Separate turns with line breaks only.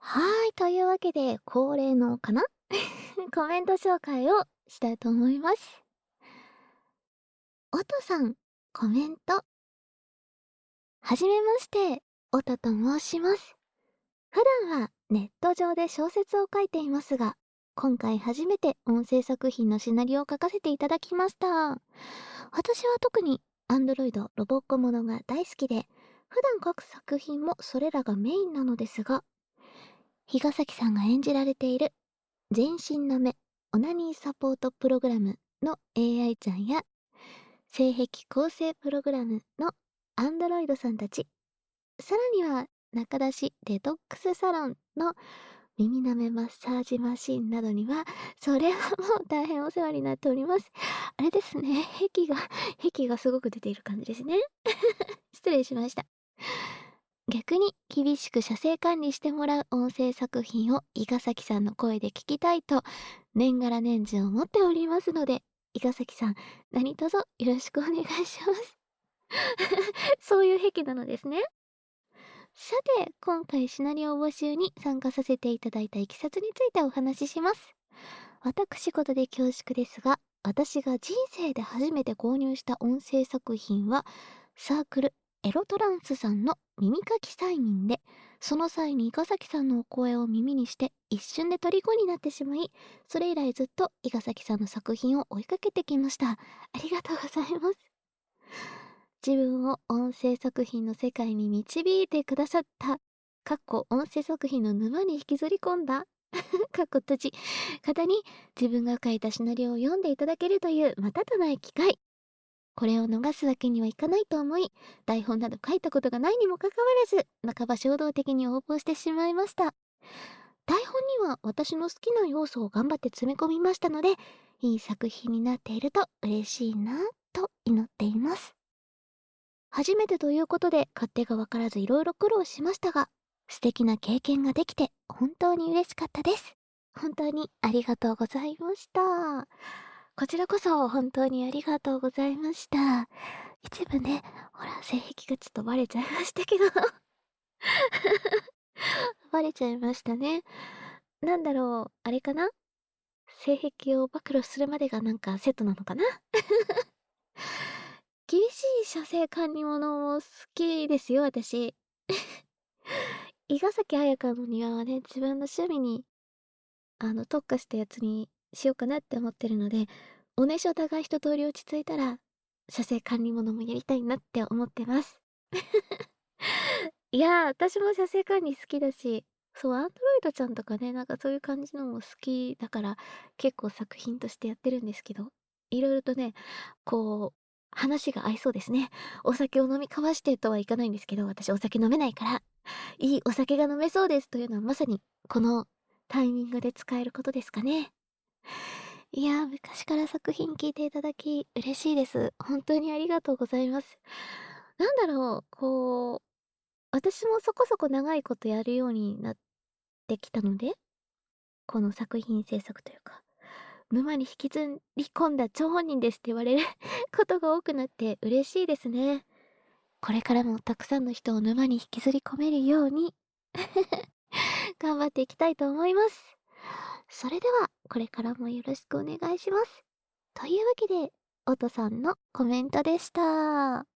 というわけで、恒例のかなコメント紹介をしたいと思います。おとさん、コメント。はじめまして、おとと申します。普段はネット上で小説を書いていますが、今回初めて音声作品のシナリオを書かせていただきました。私は特にアンドロイドロボットものが大好きで、普段書く作品もそれらがメインなのですが、比嘉咲さんが演じられている全身の目オナニーサポートプログラムの AI ちゃんや性癖構成プログラムのアンドロイドさんたち、さらには中出しデトックスサロンの耳舐めマッサージマシンなどには、それはもう大変お世話になっております。あれですね、癖がすごく出ている感じですね。失礼しました。逆に厳しく写生管理してもらう音声作品を伊賀崎さんの声で聞きたいと年がら年中思っておりますので、伊賀崎さん何卒よろしくお願いします。そういう癖なのですね。さて、今回シナリオ募集に参加させていただいたいきさつについてお話しします。私事で恐縮ですが、私が人生で初めて購入した音声作品は、サークルエロトランスさんの耳かき催眠で、その際に伊賀崎さんのお声を耳にして一瞬で虜になってしまい、それ以来ずっと伊賀崎さんの作品を追いかけてきました。ありがとうございます。自分を音声作品の世界に導いてくださった、音声作品の沼に引きずり込んだ閉じ方に自分が書いたシナリオを読んでいただけるというまたとない機会。これを逃すわけにはいかないと思い、台本など書いたことがないにもかかわらず、半ば衝動的に応募してしまいました。台本には私の好きな要素を頑張って詰め込みましたので、いい作品になっていると嬉しいなぁと祈っています。初めてということで勝手がわからずいろいろ苦労しましたが、素敵な経験ができて本当に嬉しかったです。本当にありがとうございました。こちらこそ本当にありがとうございました。一部ね、ほら、性癖がちょっとバレちゃいましたけどバレちゃいましたね。なんだろう、あれかな、性癖を暴露するまでがなんかセットなのかな厳しい射精管理物も好きですよ、私。伊賀崎彩香の庭はね、自分の趣味に、特化したやつにしようかなって思ってるので、おねしょだが一通り落ち着いたら、射精管理物もやりたいなって思ってます。いやー、私も写生管理好きだし、そう、アンドロイドちゃんとかね、なんかそういう感じのも好きだから、結構作品としてやってるんですけど、いろいろとね、こう、話が合いそうですね。お酒を飲み交わしてとはいかないんですけど、私お酒飲めないから、いいお酒が飲めそうですというのはまさに、このタイミングで使えることですかね。いやー、昔から作品聞いていただき嬉しいです。本当にありがとうございます。なんだろう、私もそこそこ長いことやるようになってきたので、この作品制作というか、沼に引きずり込んだ張本人ですって言われることが多くなって嬉しいですね。これからもたくさんの人を沼に引きずり込めるように頑張っていきたいと思います。それでは、これからもよろしくお願いします。というわけで、おとさんのコメントでした。